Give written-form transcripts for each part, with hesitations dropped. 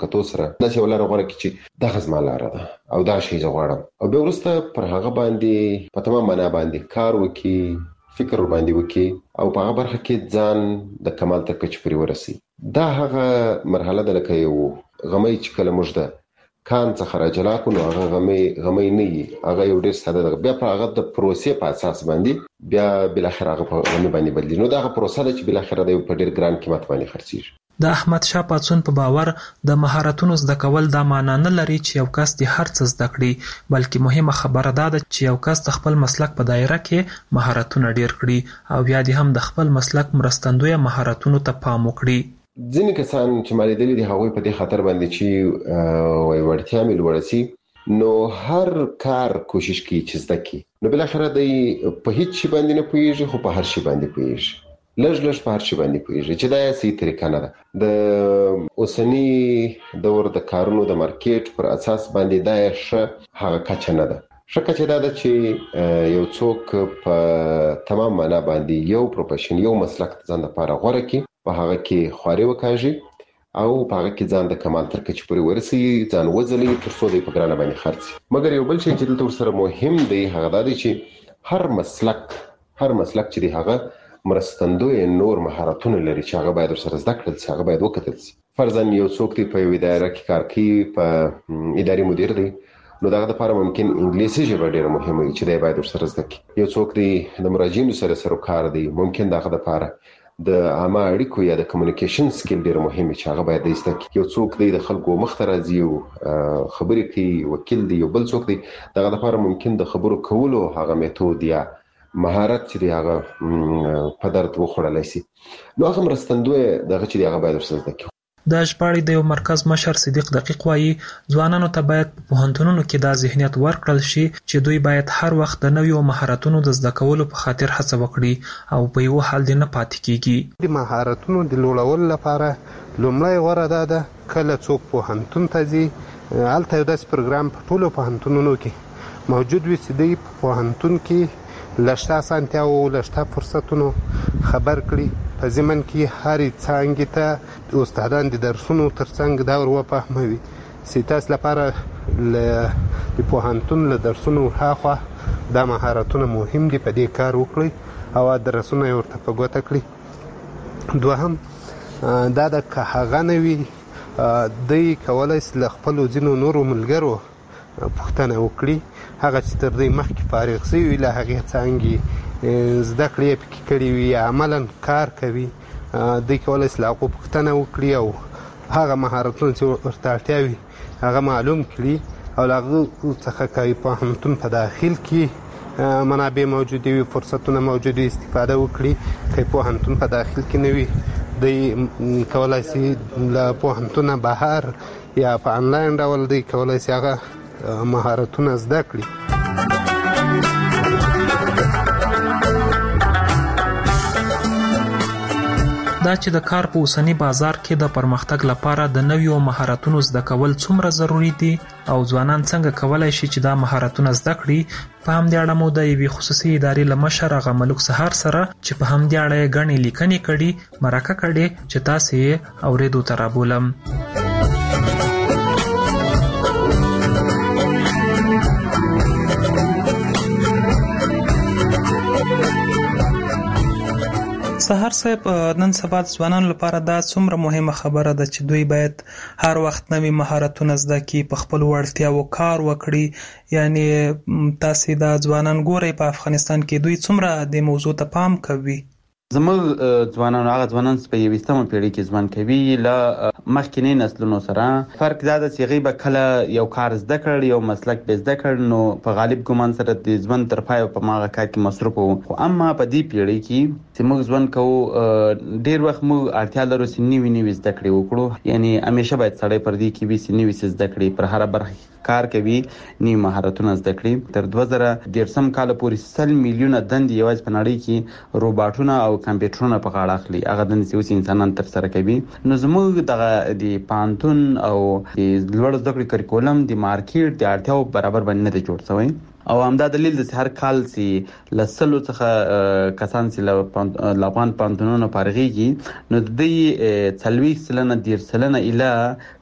کتو سره داسې ولر غوړه کی چې د غزما لار ده او دا شی زغړم او به ورسته پر هغه باندې په تمام معنا باندې کار وکي فکر باندې وکي او په هغه برخه کې ځان د کمال تر کچ پورې ورسي. دا هغه مرحله ده لکه یو غمي چې کله موږ ده کان څخه راجلا کو نو هغه غمي نه وي، هغه یو ډیر ساده ده. بیا په هغه د پروسې په اساس باندې بیا بل اخر هغه په غمي باندې بدلی نو دا پروسه ده چې بل اخر د په ډیر ګران قیمت باندې خرڅیږي. د احمد شاه پاڅون په باور د مهارتونو زده کول دا معنی نه لري چې یو کس د هر څه زده کړي، بلکې مهمه خبره ده چې یو کس د خپل مسلک په دایره کې مهارتونه ډیر کړي او بیا هم د خپل مسلک مرستندوی مهارتونو ته پام وکړي. ځینې کسان چې مالي دلی دي هغوی په دې خاطر باندې چې وای ورتیا مل ورسي نو هر کار کوشش کوي چې زده کی، نو بل اخر د په هیڅ شي باندې نه پوهیږي خو په هر شي باندې پوهیږي، لږ په هر شي باندې پوهیږي چې دا یې صحیح طریقه نه ده. د اوسنی دور د کارونو د مارکیټ پر اساس باندې دا یې هغه کچه نه ده. شکه چې دا ده چې یو څوک په تمام معنا باندې یو پروفیشن یو مسلک ځان لپاره غوړه کی، په هغه کې خواري وکاږي او په هغه کې ځان د کمال تر کچ پورې ورسي، ځان وځلي تر څو د پګرانه باندې خرڅي. مګر یو بل شی چې دلته سره مهم دی هغه دی چې هر مسلک چې دی هغه مرستندوی نور مهارتونه لري چې هغه باید سره زده کړل شي، هغه باید وکړل شي. فرضاً یو څوک دی په اداره کې کار کوي، په اداري مدیر دی، نو دغه لپاره ممکن انګلیسي ژبه ډیره مهمه وي چې دی باید سره زده کړي. یو څوک دی د مراجعینو سره کار دی، ممکن دغه لپاره د عامه اړیکو یا د کمیونیکیشن سکیل ډیر مهم چې هغه باید زده کړي. یو څوک دی د خلکو مخ ته راځي او خبرې کوي، وکیل دی، یو بل څوک دی دغه لپاره ممکن د خبرو کولو هغه میتود یا مهارت چې هغه په درد وخوړلای شي، نو هغه مرستندوی دغه چې هغه باید زده کړي. د ژباړې د یو مرکز مشر صدیق دقیق وایي ځوانانو ته باید په پوهنتونونو کې دا ذهنیت ورکړل شي چې دوی باید هر وخت د نویو مهارتونو د زده کولو په خاطر هڅه وکړي او په یو حال دې نه پاتې کیږي. د مهارتونو د لوړولو لپاره لومړی غوره ده کله څوک پوهنتون ته ځي هلته یو داسې پروګرام په ټولو پوهنتونونو کې موجود وي چې دوی په پوهنتون کې له شته اسانتیاوو له شته فرصتونو خبر کړي، په ضمن کې هرې څانګې ته استادان د درسونو ترڅنګ دا ور وفهموي چې تاسو لپاره د پوهنتون له درسونو هاخوا دا مهارتونه مهم دي، په دې کار وکړئ او درسونه یې ورته په ګوته کړي. دوهم دا د که هغه نه وي دوی کولی شي له خپلو ځینو نورو ملګرو پوښتنه وکړي، هغه چې تر دوی مخکې فارغ شوي له هغې څانګې زده کړې یې پکې کړي وي یا عملا کار کوي، دوی کولی شي له هغو پوښتنه وکړي او هغه مهارتونه چې ورته اړتیا وي هغه معلوم کړي او له هغو څخه که پوهنتون په داخل کې منابع موجودې وي، فرصتونه موجود وي، استفاده وکړي. که پوهنتون په داخل کې نه وي دوی کولی شي له پوهنتونه بهر یا په انلاین ډول دوی کولی شي هغه مهارتونه زده کړي. دا چې د کار په اوسنی بازار کې د پرمختګ لپاره د نویو مهارتونو زده کول څومره ضروری دي او ځوانان څنګه کولای شي چې دا مهارتونه زده کړي، په همدې اړه مو د یوې خصوصي ادارې له مشر هغه ملک سهار سره چې په همدې اړه یې ګڼې لیکنې کړي مرکه کړې چې تاسې یې اورېدو ته رابولم. سهار صاحب، نن سبا د ځوانانو لپاره دا څومره مهمه خبره ده چې دوی باید هر وخت نوي مهارتونه زده کړي، په خپلو وړتیاوو کار وکړي. یعنی تاسې دا ځوانان ګورئ په افغانستان کې دوی څومره د موضوع ته پام کوي؟ زموږ ځوانان هغه ځوانان چې په 21مه پیړۍ کې ژوند کوي له مخکینی نسلونو سره فرق دا ده چې هغوی به کله یو کار زده کړ، یو مسلک به زده کړ، نو په غالب ګمان سره د ژوند تر پایه په هماغه کار کې مصروف وو. خو اما په دې پیړۍ کې چې موږ ژوند کوو ډېر وخت موږ اړتیا لرو چې نوي زده کړې وکړو. یعنی همیشه باید سړی پر دې کې وي چې نوي څه زده کړي، پر هره برخه کار کوي، نوي مهارتونه زده کړي. تر 2013 کال پورې 100 میلیونه دندې یوازې په نړۍ کې روباټونه او کمپیوټرونه په غاړه اخلي، هغه دندې چې اوس انسانان ترسره کوي. نو زموږ دغه د پوهنتون او د لوړ زده کړې کریکولم د مارکیټ د اړتیاو برابر باندې نه دی جوړ شوی او همدا دلیل دی چې هر کال چې له 100 څخه کسان چې له افغان پوهنتونونو فارغېږي نو د دوی 40% 10% اله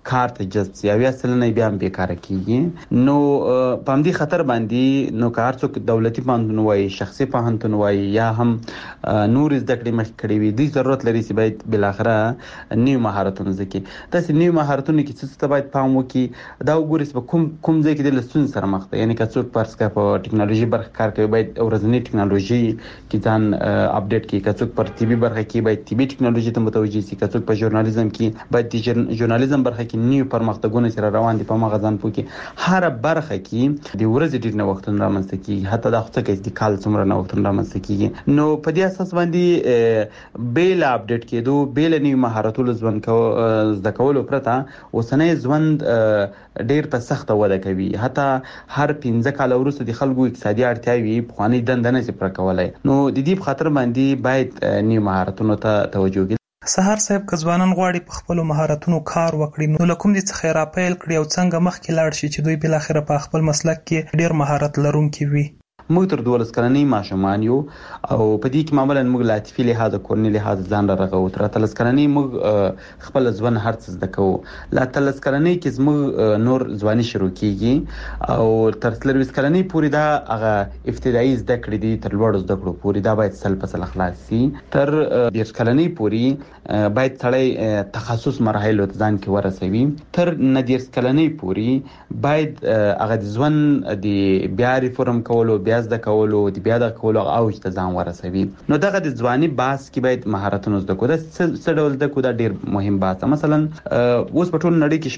کار ته جذب شي، 80% بیا هم بیکاره کیږي. نو په همدې خطر باندې نو کار څوک دولتي پوهنتون وایي، شخصي پوهنتون وایي یا هم نور زده کړې مخکې کړې وي، دوی ضرورت لري چې باید بالاخره نوي مهارتونه زده کړي. داسې نوي مهارتونه کې څه ته باید پام وکړي، دا وګورئ چې په کوم ځای کې د ستونزې سره مخ ده. یعنې که څوک فرض کړه په ټکنالوژي برخه کار کوي، باید ورځنۍ ټکنالوژي کې ځان اپډیټ کړي. که څوک پر طبي برخه کې باید طبي ټکنالوژي ته متوجه شي. که څوک په ژورنالیزم کې باید د ژورنالیزم برخه کې نوي پرمختګونه چې روان دي په هغه ځان پوه کړي. هر برخه کې د ورځې ډېر نوښتونه رامنځته کېږي، حتی دا خو څه کوي چې کال څومره نوښتونه رامنځته کېږي. نو په دې اساس باندې بیل اپډیټ کېدو، بیل نوي مهارتونو زده کولو پرته اوسنی ژوند ډېر په سخته وده کوي. حتی هر 15 کال وروسته د خلکو اقتصادي اړتیاوې پخوانۍ دنده نه شي پوره کولی. نو د دې په خاطر باندې باید نوي مهارتونو ته توجه وکړي. سهار صاحب که ځوانان غواړي په خپلو مهارتونو کار وکړي، نو له کوم ځای څخه را پیل کړي او څنګه مخکې لاړ شي چې دوی بالاخره په خپل مسلک کې ډېر مهارت لرونکي وي؟ موږ تر 12 کلنۍ ماشومان یو او په دې کې معمولا موږ له عاطفي لحاظ کورني لحاظ ځان را رغوو. تر 13 کلنۍ موږ خپل ځوان هر څه زده کوو. له 13 کلنۍ کې زموږ نور ځواني شروع کیږي او تر 23 کلنۍ پورې دا هغه ابتدایي زده کړې دي، تر لوړو زده کړو پورې دا باید سل په سل خلاص شي. تر 10 کلنۍ پورې باید سړی تخصص مرحلو ته ځان کې ورسوي. تر 19 کلنۍ پورې باید هغه د ژوند د بیا ریفورم کولو، بیا زده کولو، د بیا د کولو اوج ته ځان ورسوي. نو دغه د ځواني باس کې باید مهارتونه زده کړو. دا څه ډول زده کړو؟ دا ډېر مهم باس. مثلا اوس په ټول نړۍ کې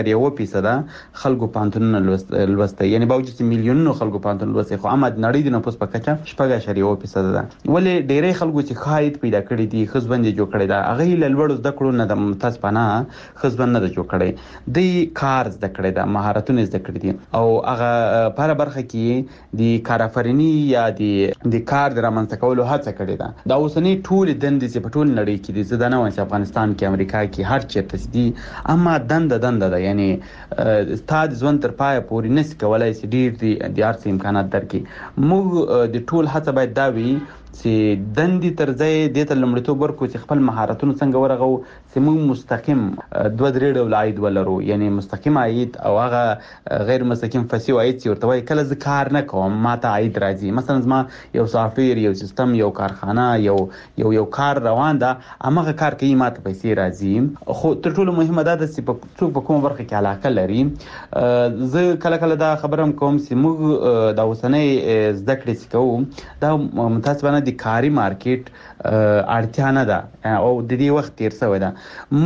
4.1% خلکو پوهنتونونه لوستی، یعنی باوجود چې میلیونونو خلکو پوهنتون لوستی، خو اما د نړۍ د نفوس په کچه 4.1% ده. ولې ډېری خلکو چې ښه عاید پیدا کړي دي، ښه ژوند یې جوړ کړی ده، هغوی له لوړو زده کړو نه د متاسفانه ښه ژوند نه ده جوړ کړی. دوی کار زده کړی ده، مهارتونه زده کړي دي او هغه په هره برخه کې د کارآفریني یا د کار د رامنځته کولو هڅه کړې ده. دا اوسنۍ ټولې دندې چې په ټول نړۍ کې دي، زه دا نه وایم چې افغانستان کې، امریکا کې، هر چېرته دي، اما دنده ده. یعنی ستا د ژوند تر پایه پورې نشي کولی چې ډېر د هر څه امکانات درکړي. موږ د ټول هڅه باید دا وي چې دندې تر ځای دې ته لومړیتوب ورکړو چې خپل مهارتونه څنګه ورغو چې موږ مستقیم 2-3 ډول عاید ولرو. یعنی مستقیم عاید او هغه غیر مستقیم فسیو عاید چې ورته وایي کله زه کار نه کوم ما ته عاید راځي. مثلا زما یو سافټویر، یو سیستم، یو کارخانه، یو کار روان ده، هماغه کار کوي، ما ته پیسې راځي. خو تر ټولو مهمه دا ده چې څوک په کومه برخه کې علاقه لري. زه کله دا خبره هم کوم چې موږ د اوسنۍ زده کړې چې کوو دا متاسفانه د کاري مارکیټ اړتیا نه ده او د دې وخت تیر شوی ده.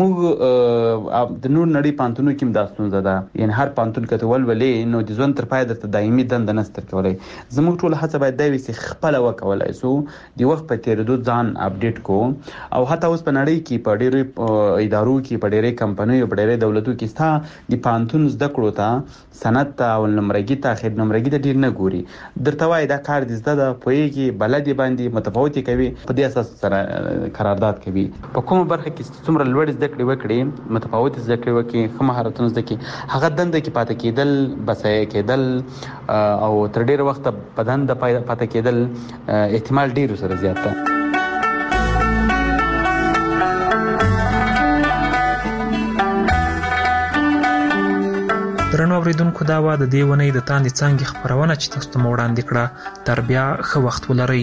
موږ د نور نړۍ پوهنتونونو کې هم دا ستونزه ده. یعنې هر پوهنتون که ته ولولې نو د ژوند تر پایه درته دایمي دنده نشي درکولی. زموږ ټوله هڅه باید دا وي چې خپله وکولی شو د وخت په تېرېدو ځان اپډیټ کړو. او حتی اوس په نړۍ کې په ډېرو ادارو کې، په ډېرې کمپنیو، په ډېرې دولتو کې ستا د پوهنتون زده کړو ته، سند ته، اول نمرګي ته، اخر نمرګي ته ډېر نه ګوري. درته وایي دا کار دې زده ده، پوهېږي، بلد یې باندې متفاوت کوي، په دې اساس سره قرارداد کوي. په کومه برخه کې څومره لوړ زده کړې وکړي، متفاوت زده کړې وکړي، ښه مهارتونه زده کړي، هغه دنده کې پاتې کېدل، بسایه کېدل او تر ډېر وخت په دنده پاتې کېدل احتمال ډېر سره زیات ده. درنو اوریدونکو، دا وه د دې اونۍ د تاندې څانګې خپرونه چې تاسو ته مو وړاندې کړه. تر بیا ښه وخت ولرئ.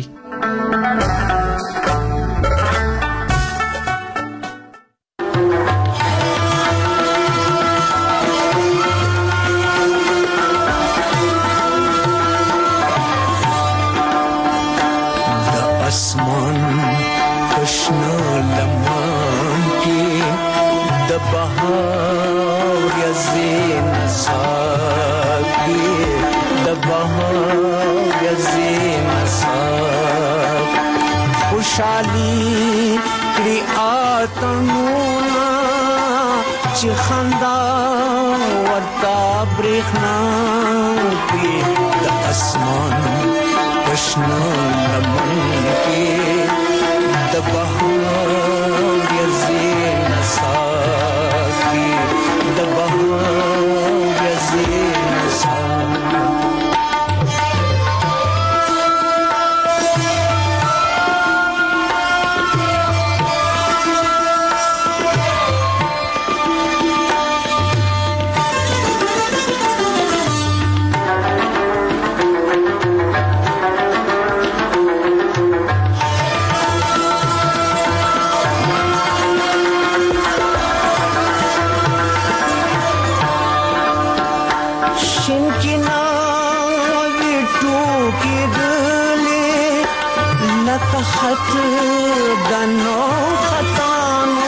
خوشحالی کړي اتمونه چې خندا ورته برېښنا کړي د اسمان په شنه لمن کې د بهار یزې نڅا کړي د بهار یزې نڅا. خط دنو خطانو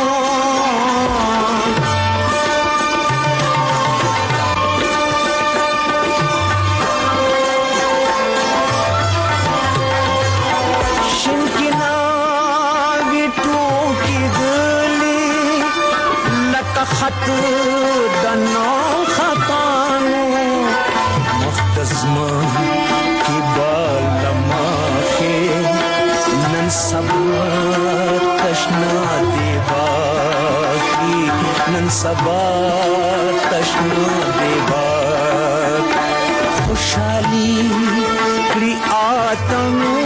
شنکنا ویٹو کی گلی لکا خط دنو خطانو مختزمان کی بالما کے نن سبا تشنا دیبا کی نن سبا تشنا دیبا خوشحالی کری آتنو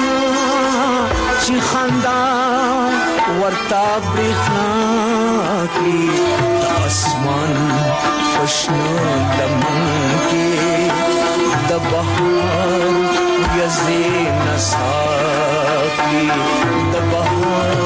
چی خندا ورطا بریخنا کی تا اسمان خوشنا لمن کے دا بہار یزی نسا کی دا بہار